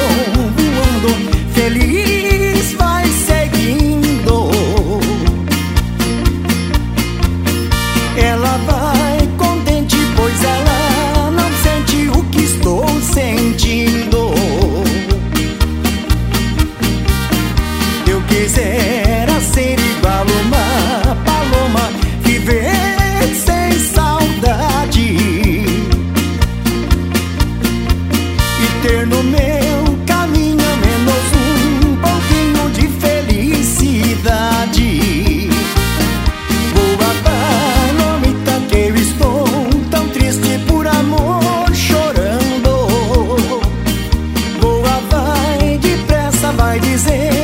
voando, feliz vai seguindo. Ela vai contente, pois ela não sente o que estou sentindo. Eu quisera ser igual uma paloma, viver sem saudade e ter no meu caminho ao menos um pouquinho de felicidade. Voa, palomita, que eu estou tão triste por amor, chorando. Voa, vai depressa, vai dizer